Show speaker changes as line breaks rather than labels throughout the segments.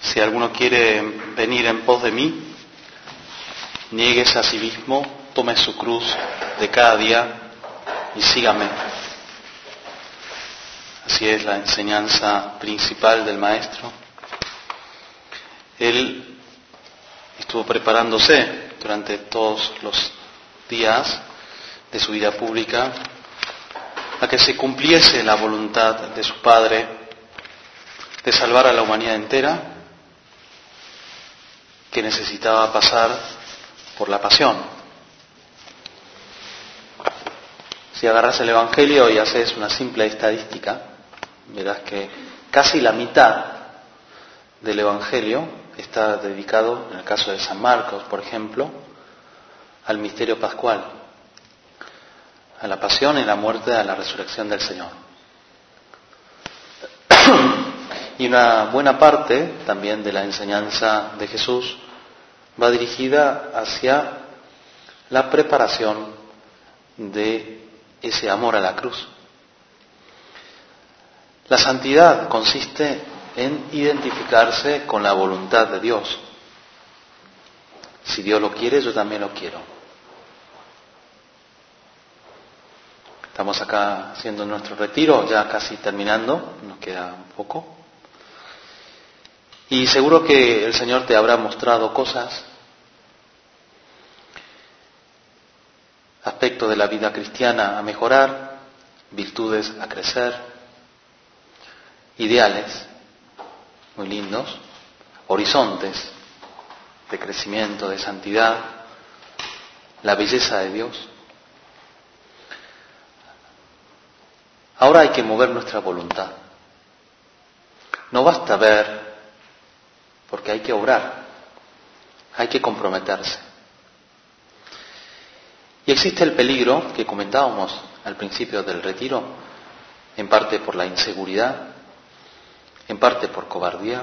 Si alguno quiere venir en pos de mí, niéguese a sí mismo, tome su cruz de cada día y sígame. Así es la enseñanza principal del Maestro. Él estuvo preparándose durante todos los días de su vida pública a que se cumpliese la voluntad de su Padre de salvar a la humanidad entera, que necesitaba pasar por la pasión. Si agarras el Evangelio y haces una simple estadística, verás que casi la mitad del Evangelio está dedicado, en el caso de San Marcos, por ejemplo, al misterio pascual, a la pasión y la muerte, a la resurrección del Señor. Y una buena parte también de la enseñanza de Jesús va dirigida hacia la preparación de ese amor a la cruz. La santidad consiste en identificarse con la voluntad de Dios. Si Dios lo quiere, yo también lo quiero. Estamos acá haciendo nuestro retiro, ya casi terminando, nos queda un poco. Y seguro que el Señor te habrá mostrado cosas, aspectos de la vida cristiana a mejorar, virtudes a crecer, ideales muy lindos, horizontes de crecimiento, de santidad, la belleza de Dios. Ahora hay que mover nuestra voluntad. No basta ver, porque hay que obrar, hay que comprometerse. Y existe el peligro que comentábamos al principio del retiro, en parte por la inseguridad, en parte por cobardía.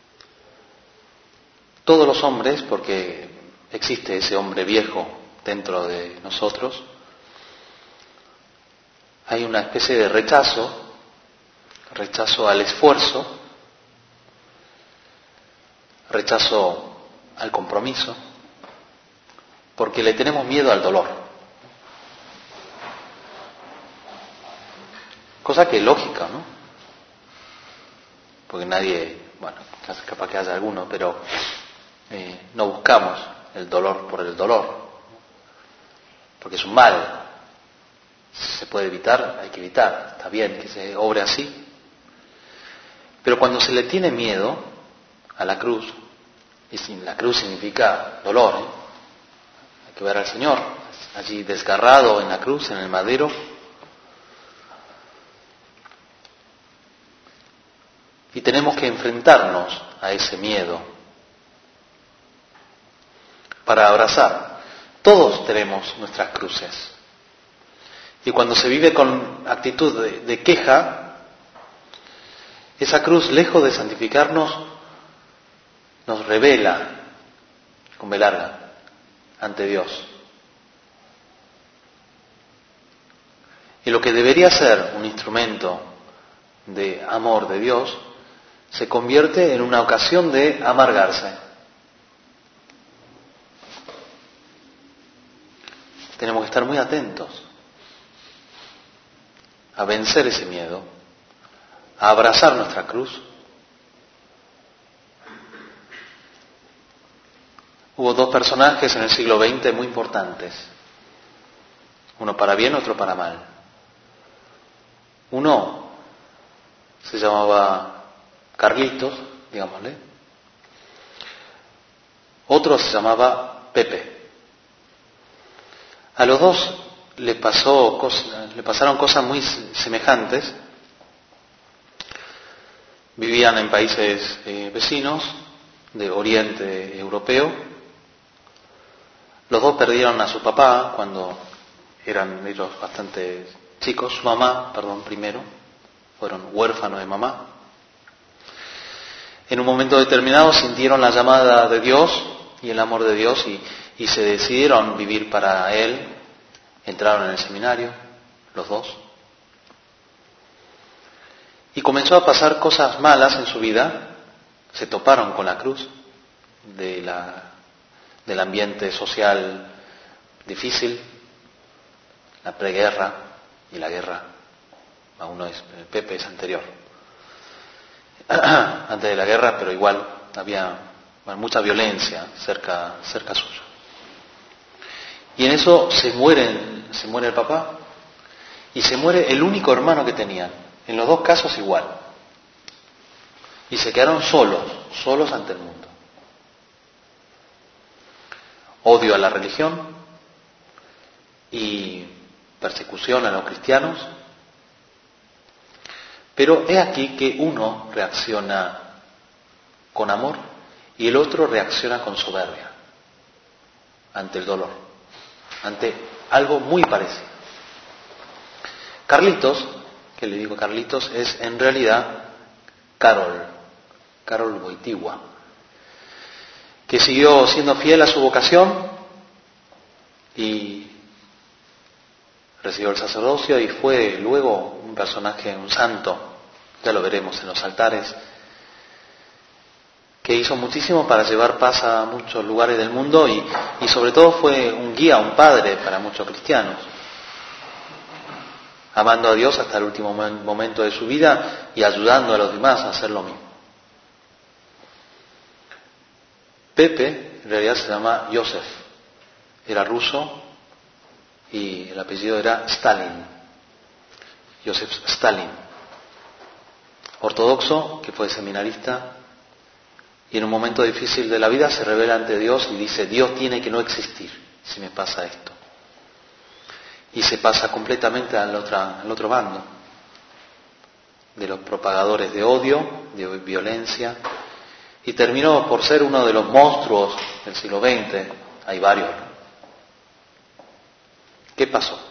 Todos los hombres, porque existe ese hombre viejo dentro de nosotros, hay una especie de rechazo al esfuerzo, rechazo al compromiso, porque le tenemos miedo al dolor. Cosa que es lógica, ¿no? Porque nadie, bueno, capaz que haya alguno, pero no buscamos el dolor por el dolor, porque es un mal. Si se puede evitar, hay que evitar. Está bien que se obre así. Pero cuando se le tiene miedo a la cruz, y la cruz significa dolor, hay que ver al Señor allí desgarrado en la cruz, en el madero. Y tenemos que enfrentarnos a ese miedo para abrazar. Todos tenemos nuestras cruces. Y cuando se vive con actitud de queja, esa cruz, lejos de santificarnos, nos revela con B larga ante Dios. Y lo que debería ser un instrumento de amor de Dios, se convierte en una ocasión de amargarse. Tenemos que estar muy atentos a vencer ese miedo, a abrazar nuestra cruz. Hubo dos personajes en el siglo XX muy importantes, uno para bien, otro para mal. Uno se llamaba Carlitos, digámosle. Otro se llamaba Pepe. A los dos le pasaron cosas muy semejantes. Vivían en países vecinos de Oriente Europeo. Los dos perdieron a su papá cuando eran ellos bastante chicos, su mamá, primero. Fueron huérfanos de mamá. En un momento determinado sintieron la llamada de Dios y el amor de Dios y se decidieron vivir para Él. Entraron en el seminario, los dos. Y comenzó a pasar cosas malas en su vida, se toparon con la cruz del ambiente social difícil, la preguerra y la guerra. Pepe es anterior, antes de la guerra, pero igual había mucha violencia cerca suyo. Y en eso se muere el papá y se muere el único hermano que tenían. En los dos casos igual. Y se quedaron solos ante el mundo. Odio a la religión y persecución a los cristianos. Pero he aquí que uno reacciona con amor y el otro reacciona con soberbia ante el dolor, ante algo muy parecido. Carlitos, que le digo Carlitos, es en realidad Carol Wojtyła, que siguió siendo fiel a su vocación y recibió el sacerdocio y fue luego un personaje, un santo, ya lo veremos en los altares, que hizo muchísimo para llevar paz a muchos lugares del mundo y sobre todo fue un guía, un padre para muchos cristianos, amando a Dios hasta el último momento de su vida y ayudando a los demás a hacer lo mismo. Pepe en realidad se llama Joseph, era ruso y el apellido era Stalin, Joseph Stalin, ortodoxo, que fue seminarista, y en un momento difícil de la vida se revela ante Dios y dice: Dios tiene que no existir si me pasa esto. Y se pasa completamente al otro bando, de los propagadores de odio, de violencia, y terminó por ser uno de los monstruos del siglo XX. Hay varios, ¿no? ¿Qué pasó?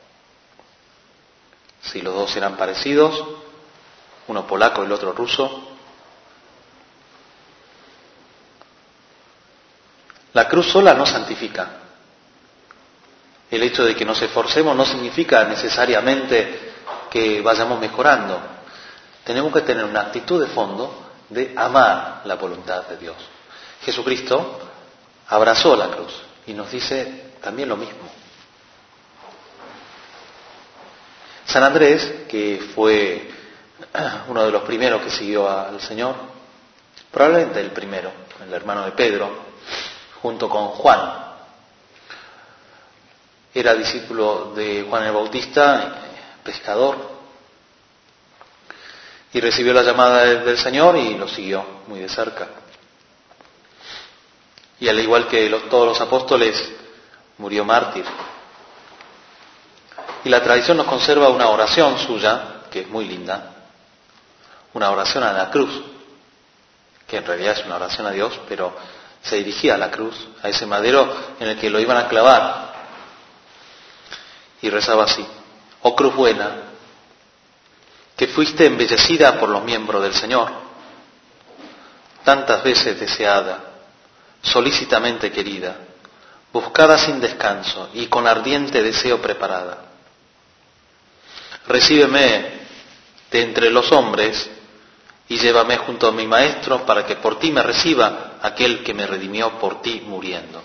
Si los dos eran parecidos, uno polaco y el otro ruso. La cruz sola no santifica. El hecho de que nos esforcemos no significa necesariamente que vayamos mejorando. Tenemos que tener una actitud de fondo de amar la voluntad de Dios. Jesucristo abrazó la cruz y nos dice también lo mismo. San Andrés, que fue uno de los primeros que siguió al Señor, probablemente el primero, el hermano de Pedro, junto con Juan, era discípulo de Juan el Bautista, pescador, y recibió la llamada del Señor y lo siguió muy de cerca. Y al igual que todos los apóstoles, murió mártir. Y la tradición nos conserva una oración suya, que es muy linda, una oración a la cruz, que en realidad es una oración a Dios, pero se dirigía a la cruz, a ese madero en el que lo iban a clavar. Y rezaba así: oh cruz buena, que fuiste embellecida por los miembros del Señor, tantas veces deseada, solícitamente querida, buscada sin descanso y con ardiente deseo preparada. Recíbeme de entre los hombres y llévame junto a mi Maestro para que por ti me reciba aquel que me redimió por ti muriendo.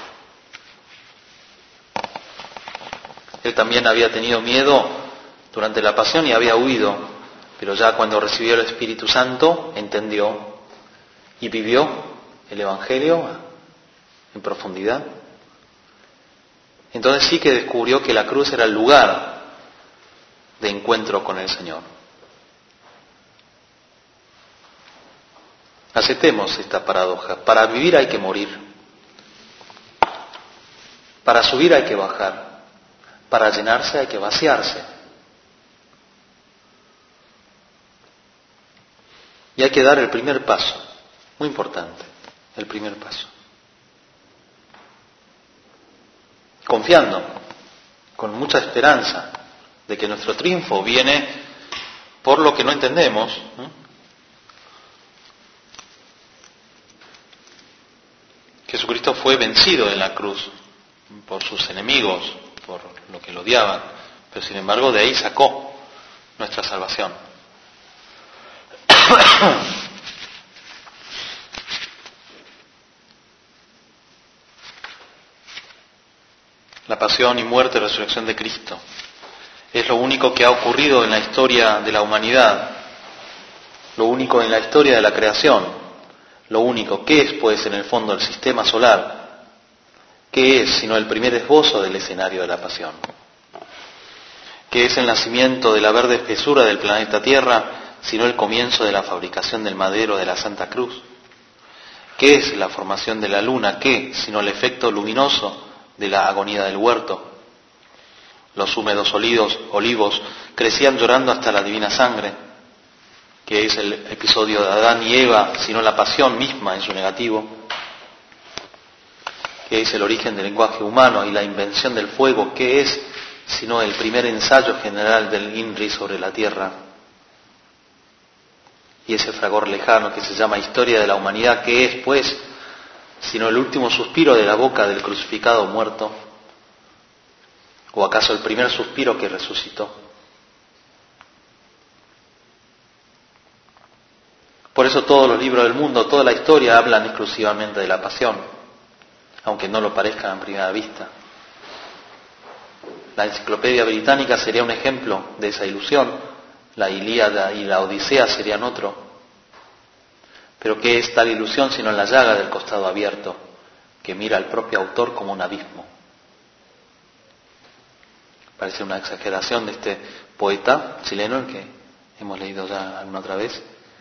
Él también había tenido miedo durante la pasión y había huido, pero ya cuando recibió el Espíritu Santo entendió y vivió el Evangelio en profundidad. Entonces sí que descubrió que la cruz era el lugar de encuentro con el Señor. Aceptemos esta paradoja. Para vivir hay que morir. Para subir hay que bajar. Para llenarse hay que vaciarse. Y hay que dar el primer paso. Muy importante, el primer paso. Confiando, con mucha esperanza, de que nuestro triunfo viene por lo que no entendemos, ¿no? Jesucristo fue vencido en la cruz por sus enemigos, por lo que lo odiaban, pero sin embargo de ahí sacó nuestra salvación. La pasión y muerte y resurrección de Cristo es lo único que ha ocurrido en la historia de la humanidad, lo único en la historia de la creación, lo único que es, pues, en el fondo el sistema solar, que es sino el primer esbozo del escenario de la pasión, que es el nacimiento de la verde espesura del planeta Tierra, sino el comienzo de la fabricación del madero de la Santa Cruz, que es la formación de la luna, que sino el efecto luminoso de la agonía del huerto. Los húmedos olivos crecían llorando hasta la divina sangre, que es el episodio de Adán y Eva, sino la pasión misma en su negativo, que es el origen del lenguaje humano y la invención del fuego, que es sino el primer ensayo general del INRI sobre la tierra, y ese fragor lejano que se llama historia de la humanidad, que es, pues, sino el último suspiro de la boca del crucificado muerto, o acaso el primer suspiro que resucitó. Por eso todos los libros del mundo, toda la historia hablan exclusivamente de la pasión, aunque no lo parezcan a primera vista. La Enciclopedia Británica sería un ejemplo de esa ilusión, la Ilíada y la Odisea serían otro. Pero ¿qué es tal ilusión sino la llaga del costado abierto, que mira al propio autor como un abismo? Parece una exageración de este poeta chileno, el que hemos leído ya alguna otra vez.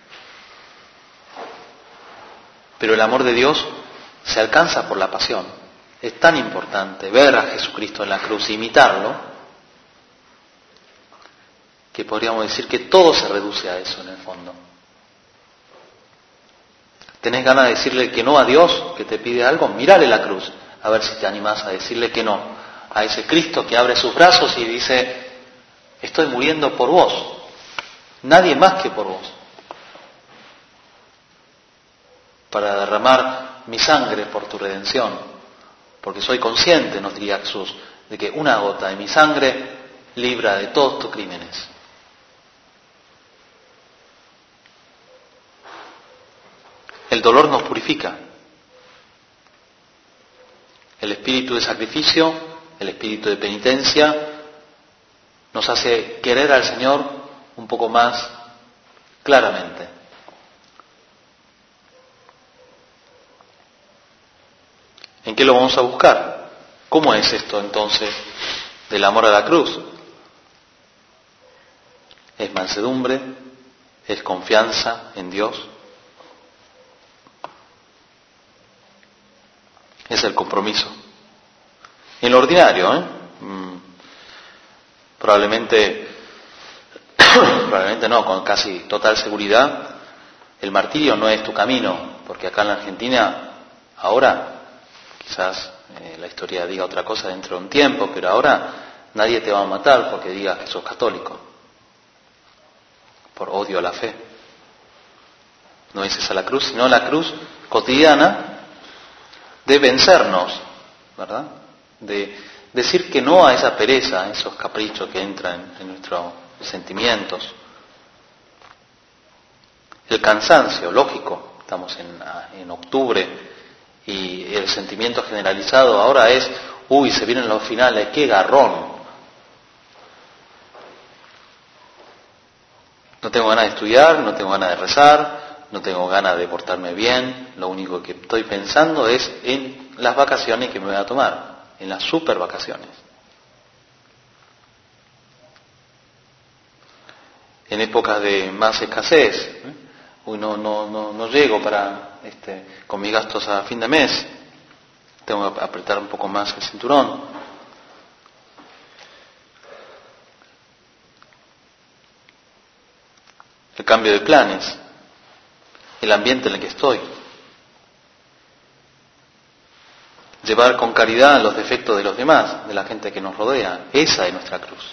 Pero el amor de Dios se alcanza por la pasión. Es tan importante ver a Jesucristo en la cruz, imitarlo, que podríamos decir que todo se reduce a eso en el fondo. ¿Tenés ganas de decirle que no a Dios, que te pide algo? Mírale la cruz, a ver si te animás a decirle que no. A ese Cristo que abre sus brazos y dice, estoy muriendo por vos, nadie más que por vos, para derramar mi sangre por tu redención, porque soy consciente, nos diría Jesús, de que una gota de mi sangre libra de todos tus crímenes. El dolor nos purifica. El espíritu de sacrificio, el espíritu de penitencia, nos hace querer al Señor un poco más claramente. ¿En qué lo vamos a buscar? ¿Cómo es esto entonces del amor a la cruz? Es mansedumbre, es confianza en Dios, es el compromiso. En lo ordinario, probablemente no, con casi total seguridad, el martirio no es tu camino, porque acá en la Argentina, ahora, quizás la historia diga otra cosa dentro de un tiempo, pero ahora nadie te va a matar porque digas que sos católico, por odio a la fe. No es esa la cruz, sino la cruz cotidiana de vencernos, ¿verdad? De decir que no a esa pereza, a esos caprichos que entran en nuestros sentimientos. El cansancio, lógico, estamos en octubre y el sentimiento generalizado ahora es, se vienen los finales, qué garrón. No tengo ganas de estudiar, no tengo ganas de rezar, no tengo ganas de portarme bien, lo único que estoy pensando es en las vacaciones que me voy a tomar, en las super vacaciones. En épocas de más escasez, no llego con mis gastos a fin de mes, tengo que apretar un poco más el cinturón. El cambio de planes, el ambiente en el que estoy. Llevar con caridad los defectos de los demás, de la gente que nos rodea. Esa es nuestra cruz.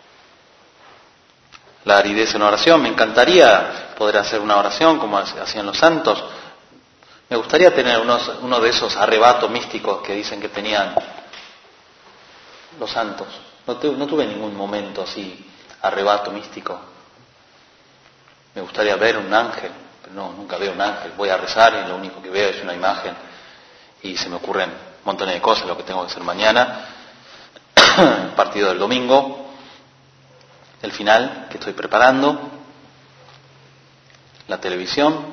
La aridez en oración, me encantaría poder hacer una oración como hacían los santos. Me gustaría tener uno de esos arrebatos místicos que dicen que tenían los santos. No tuve ningún momento así, arrebato místico. Me gustaría ver un ángel, pero no, nunca veo un ángel. Voy a rezar y lo único que veo es una imagen y se me ocurren montones de cosas, lo que tengo que hacer mañana, el partido del domingo, el final que estoy preparando, la televisión,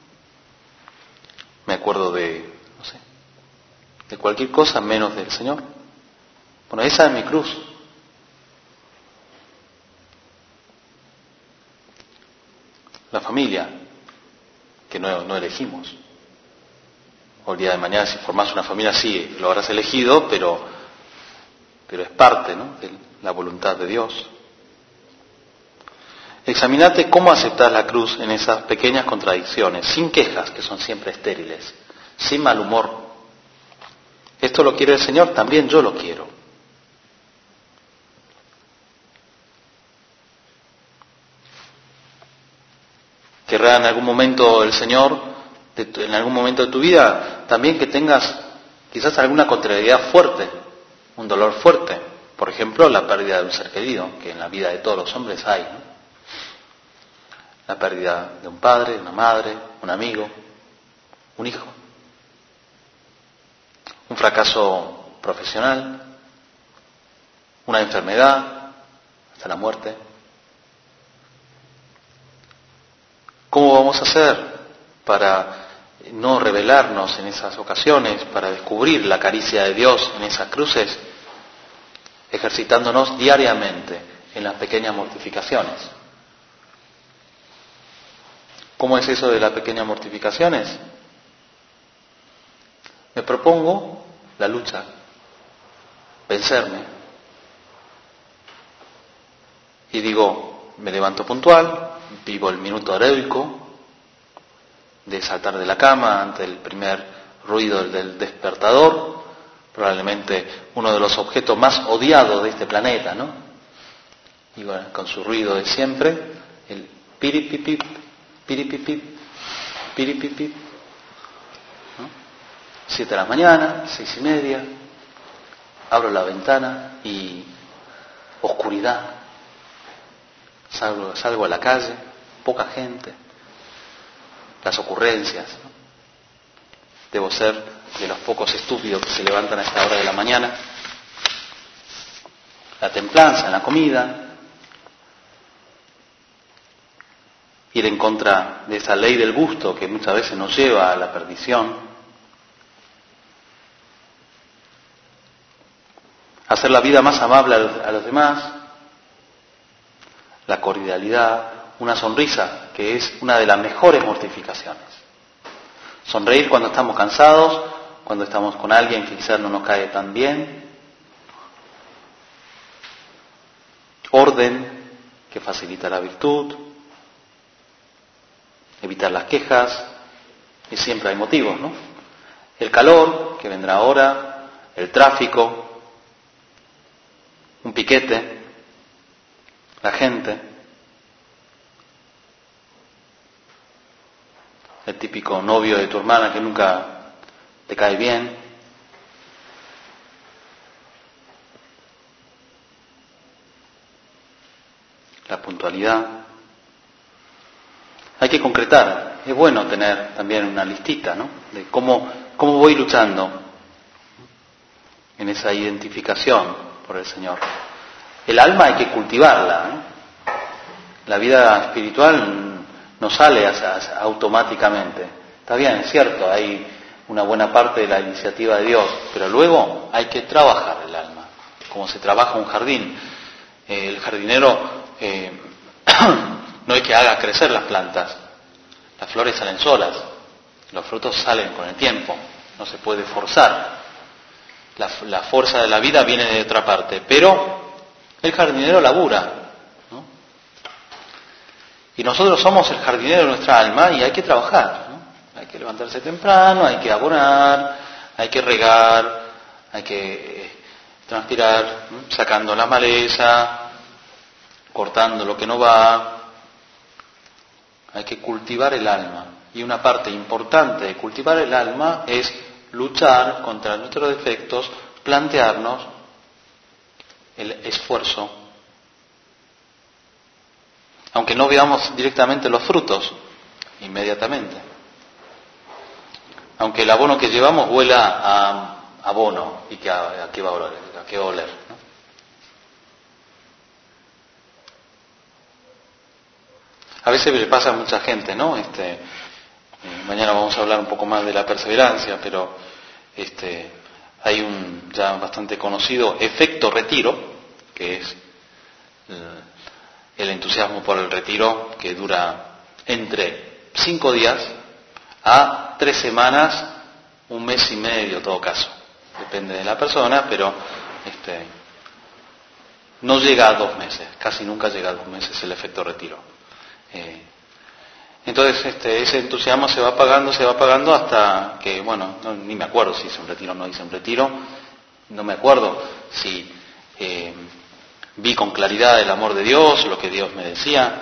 me acuerdo de, no sé, de cualquier cosa menos del Señor. Bueno, esa es mi cruz. La familia, que no elegimos. O el día de mañana, si formás una familia, sí, lo habrás elegido, pero es parte, ¿no?, de la voluntad de Dios. Examinate cómo aceptar la cruz en esas pequeñas contradicciones, sin quejas, que son siempre estériles, sin mal humor. Esto lo quiere el Señor, también yo lo quiero. Querrá en algún momento el Señor, en algún momento de tu vida, también que tengas quizás alguna contrariedad fuerte, un dolor fuerte. Por ejemplo, la pérdida de un ser querido, que en la vida de todos los hombres hay, ¿no? La pérdida de un padre, una madre, un amigo, un hijo. Un fracaso profesional, una enfermedad, hasta la muerte. ¿Cómo vamos a hacer para no rebelarnos en esas ocasiones, para descubrir la caricia de Dios en esas cruces? Ejercitándonos diariamente en las pequeñas mortificaciones. ¿Cómo es eso de las pequeñas mortificaciones? Me propongo la lucha, vencerme. Y digo, me levanto puntual, vivo el minuto heroico de saltar de la cama ante el primer ruido del despertador, probablemente uno de los objetos más odiados de este planeta, ¿no? Y bueno, con su ruido de siempre, el piripipip, piripipip, piripipip, ¿no? 7 de la mañana, 6:30, abro la ventana y oscuridad. Salgo a la calle, poca gente, las ocurrencias, ¿no? Debo ser de los pocos estúpidos que se levantan a esta hora de la mañana. La templanza en la comida, ir en contra de esa ley del gusto que muchas veces nos lleva a la perdición, hacer la vida más amable a los demás, la cordialidad, una sonrisa, que es una de las mejores mortificaciones. Sonreír cuando estamos cansados, cuando estamos con alguien que quizás no nos cae tan bien. Orden, que facilita la virtud. Evitar las quejas, y siempre hay motivos, ¿no? El calor, que vendrá ahora, el tráfico, un piquete, la gente, el típico novio de tu hermana que nunca te cae bien, la puntualidad. Hay que concretar, es bueno tener también una listita, ¿no?, de cómo voy luchando en esa identificación por el Señor. El alma hay que cultivarla, ¿no? La vida espiritual no sale automáticamente. Está bien, es cierto, hay una buena parte de la iniciativa de Dios, pero luego hay que trabajar el alma, como se trabaja un jardín. El jardinero no es que haga crecer las plantas, las flores salen solas, los frutos salen con el tiempo, no se puede forzar. La fuerza de la vida viene de otra parte, pero el jardinero labura, ¿no? Y nosotros somos el jardinero de nuestra alma y hay que trabajar, ¿no? Hay que levantarse temprano, hay que abonar, hay que regar, hay que transpirar, ¿no?, sacando la maleza, cortando lo que no va. Hay que cultivar el alma. Y una parte importante de cultivar el alma es luchar contra nuestros defectos, plantearnos el esfuerzo. Aunque no veamos directamente los frutos, inmediatamente. Aunque el abono que llevamos huela a abono, y a qué va a oler, ¿no? A veces le pasa a mucha gente, ¿no? Mañana vamos a hablar un poco más de la perseverancia, pero hay un ya bastante conocido efecto retiro, que es el entusiasmo por el retiro, que dura entre 5 días a 3 semanas, un mes y medio, en todo caso. Depende de la persona, pero no llega a 2 meses, casi nunca llega a 2 meses el efecto retiro. Entonces ese entusiasmo se va apagando hasta que, bueno, ni me acuerdo si hice un retiro o no hice un retiro, no me acuerdo si vi con claridad el amor de Dios, lo que Dios me decía,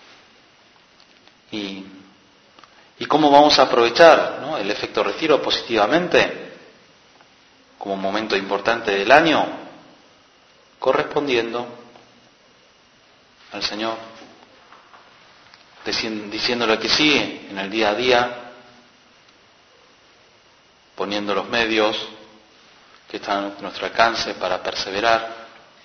y cómo vamos a aprovechar, ¿no?, el efecto retiro positivamente como un momento importante del año, correspondiendo al Señor, diciéndole que sí en el día a día, poniendo los medios que están a nuestro alcance para perseverar,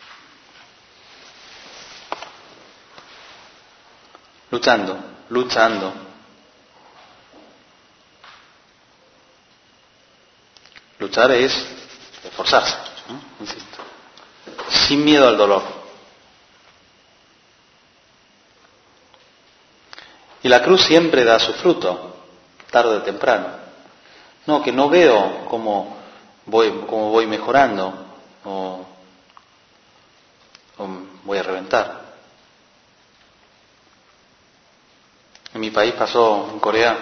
luchando. Luchar es esforzarse, ¿no? Insisto, sin miedo al dolor. Y la cruz siempre da su fruto, tarde o temprano. No, que no veo cómo voy mejorando o voy a reventar. En mi país pasó, en Corea,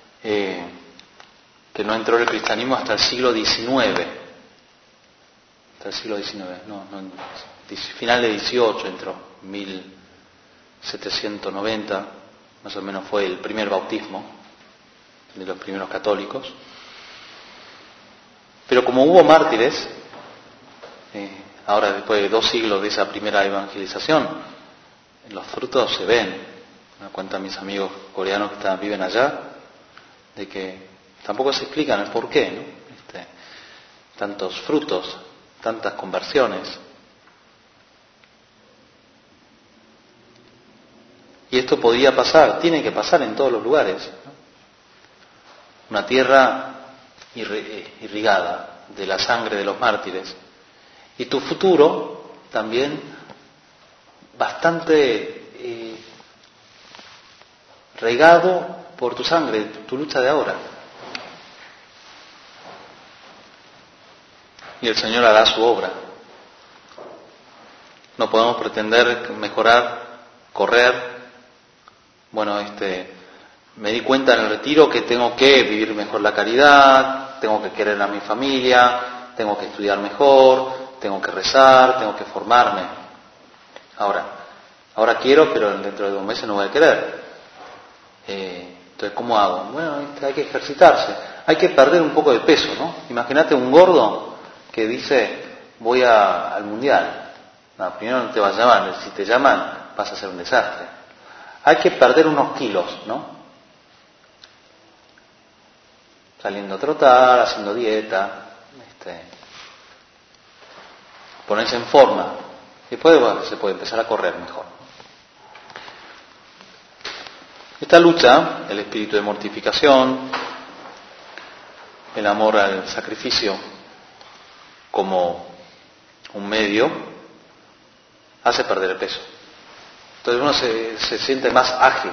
que no entró el cristianismo hasta el siglo XIX. Hasta el siglo XIX, final de XVIII entró, 1790, más o menos fue el primer bautismo de los primeros católicos. Pero como hubo mártires, ahora después de 2 siglos de esa primera evangelización, los frutos se ven. Me cuentan mis amigos coreanos que viven allá, de que tampoco se explican el porqué, ¿no? Tantos frutos, tantas conversiones. Y esto podía pasar, tiene que pasar en todos los lugares, ¿no? Una tierra irrigada de la sangre de los mártires. Y tu futuro también bastante regado por tu sangre, tu lucha de ahora. Y el Señor hará su obra. No podemos pretender mejorar, correr. Bueno, me di cuenta en el retiro que tengo que vivir mejor la caridad, tengo que querer a mi familia, tengo que estudiar mejor, tengo que rezar, tengo que formarme. Ahora quiero, pero dentro de 2 meses no voy a querer. Entonces, ¿cómo hago? Bueno, hay que ejercitarse, hay que perder un poco de peso, ¿no? Imagínate un gordo que dice, voy al mundial. No, primero no te vas a llamar, si te llaman vas a ser un desastre. Hay que perder unos kilos, ¿no? Saliendo a trotar, haciendo dieta, ponerse en forma. Después se puede empezar a correr mejor. Esta lucha, el espíritu de mortificación, el amor al sacrificio como un medio, hace perder el peso. Entonces uno se siente más ágil.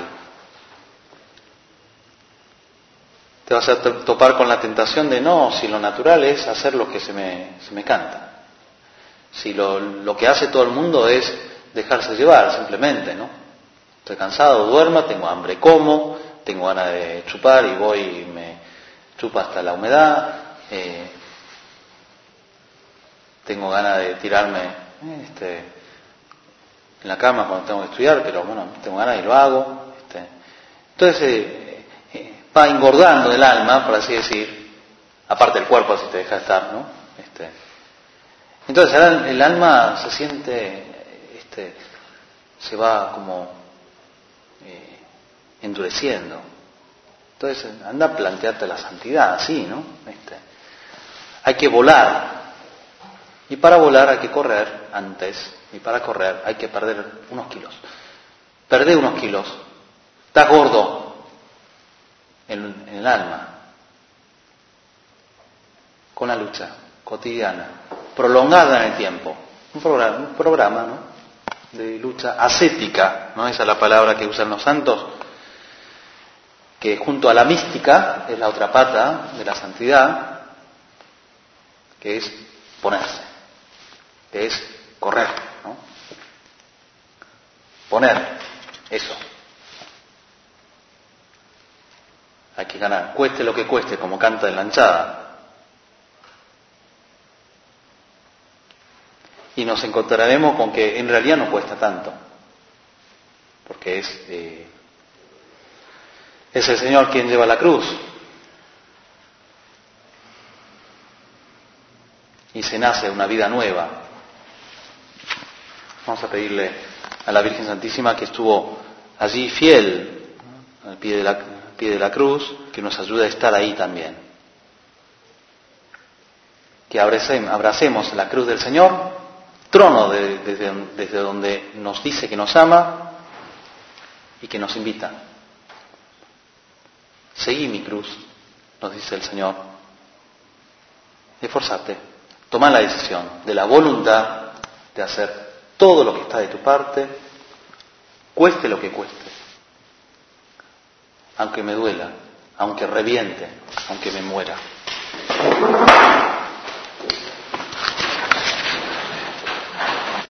Te vas a topar con la tentación de no, si lo natural es hacer lo que se me canta. Si lo que hace todo el mundo es dejarse llevar, simplemente, ¿no? Estoy cansado, duermo, tengo hambre, como, tengo ganas de chupar y voy y me chupa hasta la humedad, tengo ganas de tirarme en la cama cuando tengo que estudiar, pero bueno, tengo ganas y lo hago. Entonces va engordando el alma, por así decir, aparte del cuerpo si te deja estar, ¿no? Entonces el alma se siente, se va como endureciendo. Entonces anda a plantearte la santidad así, ¿no? Hay que volar. Y para volar hay que correr antes. Y para correr hay que perder unos kilos. Perder unos kilos Estás gordo en el alma, con la lucha cotidiana, prolongada en el tiempo. Un programa, ¿no?, de lucha ascética, ¿no? Esa es la palabra que usan los santos, que junto a la mística es la otra pata de la santidad, que es ponerse, que es correr, ¿no? Poner, eso. Hay que ganar, cueste lo que cueste, como canta en la hinchada. Y nos encontraremos con que en realidad no cuesta tanto, porque es el Señor quien lleva la cruz. Y se nace una vida nueva. Vamos a pedirle a la Virgen Santísima, que estuvo allí fiel al pie de la cruz, que nos ayude a estar ahí también. Que abracemos la cruz del Señor, trono desde donde nos dice que nos ama y que nos invita. Seguí mi cruz, nos dice el Señor. Esforzate, toma la decisión de la voluntad de hacer todo lo que está de tu parte, cueste lo que cueste, aunque me duela, aunque reviente, aunque me muera.